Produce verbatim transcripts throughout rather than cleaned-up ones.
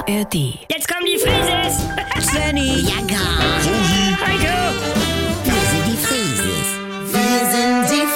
R D. Jetzt kommen die Frises! Svenny! Ja, gar. Heiko! Wir sind die Frieses. Wir sind die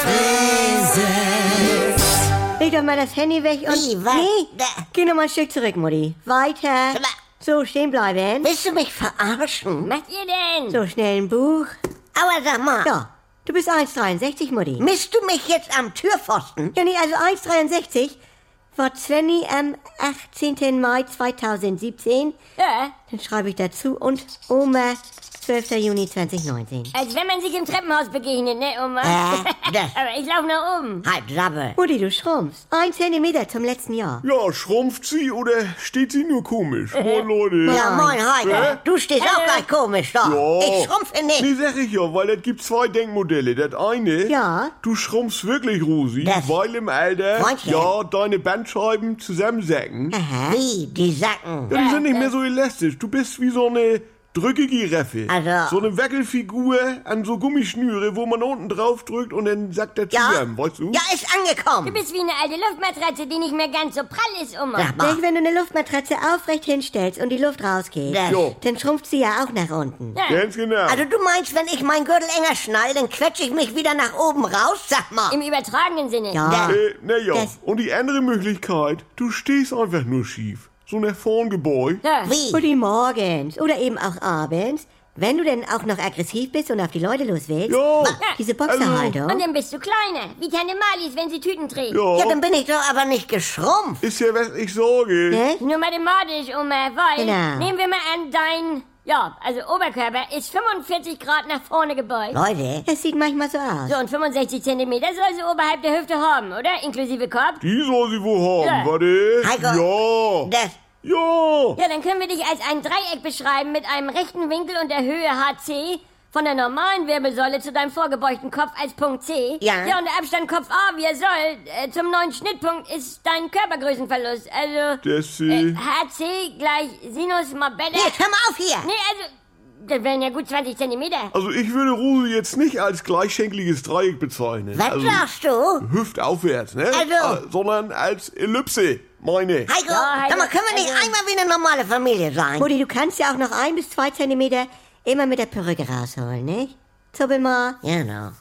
Frieses. Leg doch mal das Handy weg und... Wie, was? Nee, Da. geh noch mal ein Stück zurück, Mutti. Weiter. Aber, So, stehen bleiben. willst du mich verarschen? Was macht ihr denn? So, schnell ein Buch. Aber sag mal, Ja, du bist eins Komma dreiundsechzig, Mutti. misst du mich jetzt am Türpfosten? Ja, nee, also eins Komma dreiundsechzig war Svenny am achtzehnten Mai zweitausendsiebzehn. Ja, Dann schreibe ich dazu. Und Oma, zwölften Juni zweitausendneunzehn. als wenn man sich im Treppenhaus begegnet, ne, Oma? Äh, das. Aber ich lauf nach oben. Halt, Sabbel. Mutti, du schrumpfst. Ein Zentimeter zum letzten Jahr. Ja, schrumpft sie oder steht sie nur komisch? Moin, Leute. Ja, moin, Heiko. Hä? Du stehst auch Hallo. gleich komisch da. Ja. Ich schrumpfe nicht. Nee, sag ich ja, weil es gibt zwei Denkmodelle. Das eine, Ja. du schrumpfst wirklich, Rosi, Das- weil im Alter, Freundchen. ja, deine Bandscheiben zusammensacken. Wie, die Sacken. Ja, die sind nicht mehr so elastisch. Du bist wie so eine drückige Reffe. Also- So eine Wackelfigur an so Gummischnüre, wo man unten drauf drückt und dann sackt er Ja? zusammen, weißt du? Ja, ist Du angekommen. bist wie eine alte Luftmatratze, die nicht mehr ganz so prall ist, Oma. Sag mal. Denk, wenn du eine Luftmatratze aufrecht hinstellst und die Luft rausgeht, Das. Ja. dann schrumpft sie ja auch nach unten. Ja. Ganz genau. Also du meinst, wenn ich meinen Gürtel enger schnall, dann quetsche ich mich wieder nach oben raus? Sag mal. Im übertragenen Sinne. Ja. Äh, na ja. Das- Und die andere Möglichkeit, du stehst einfach nur schief. So nach vorn gebeugt. Ja. Wie? Mutti, morgens oder eben auch abends, wenn du denn auch noch aggressiv bist und auf die Leute los willst. Ja. Diese Boxerhaltung. Und dann bist du kleiner, wie Tante Malis, wenn sie Tüten trägt. Ja. Ja, dann bin ich doch aber nicht geschrumpft. Ist ja, was ich sage. Ne? Nur mathematisch, Oma, weil, Genau. nehmen wir mal an, dein, ja, also Oberkörper ist fünfundvierzig Grad nach vorne gebeugt. Leute, Es sieht manchmal so aus. So, und fünfundsechzig Zentimeter soll sie oberhalb der Hüfte haben, oder? Inklusive Kopf? Die soll sie wohl haben, Ja. warte. Heiko. Ja. das... Ja. Ja, dann können wir dich als ein Dreieck beschreiben mit einem rechten Winkel und der Höhe H C von der normalen Wirbelsäule zu deinem vorgebeugten Kopf als Punkt C. Ja. Ja, und der Abstand Kopf A, wie er soll, äh, zum neuen Schnittpunkt ist dein Körpergrößenverlust. Also, Das, äh, äh, H C gleich Sinus mal Beta. Jetzt hör mal auf hier. Nee, also, das wären ja gut zwanzig Zentimeter. also ich würde Rosi jetzt nicht als gleichschenkliges Dreieck bezeichnen. Was also, sagst du? hüftaufwärts, ne? Also- Ah, sondern als Ellipse, meine. Heiko, Ja, Heiko, sag mal, können wir nicht also- einmal wie eine normale Familie sein? Mutti, du kannst ja auch noch ein bis zwei Zentimeter immer mit der Perücke rausholen, nicht? Zuppel mal. Genau.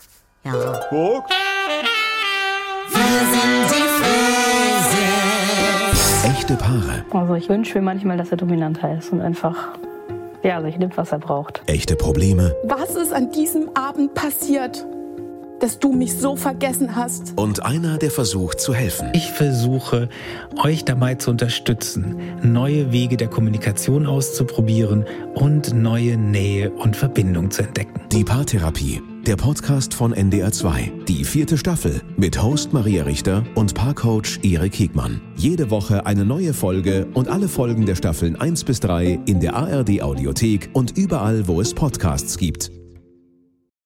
Ja. Guck. Echte Paare, Also ich wünsche mir manchmal, dass er dominanter ist und einfach, ja, sich nimmt, was er braucht. echte Probleme Was ist an diesem Abend passiert, dass du mich so vergessen hast? und einer, der versucht zu helfen. Ich versuche, euch dabei zu unterstützen, neue Wege der Kommunikation auszuprobieren und neue Nähe und Verbindung zu entdecken. Die Paartherapie, der Podcast von N D R zwei. Die vierte Staffel mit Host Maria Richter und Paarcoach Erik Hegmann. Jede Woche eine neue Folge und alle Folgen der Staffeln eins bis drei in der A R D Audiothek und überall, wo es Podcasts gibt.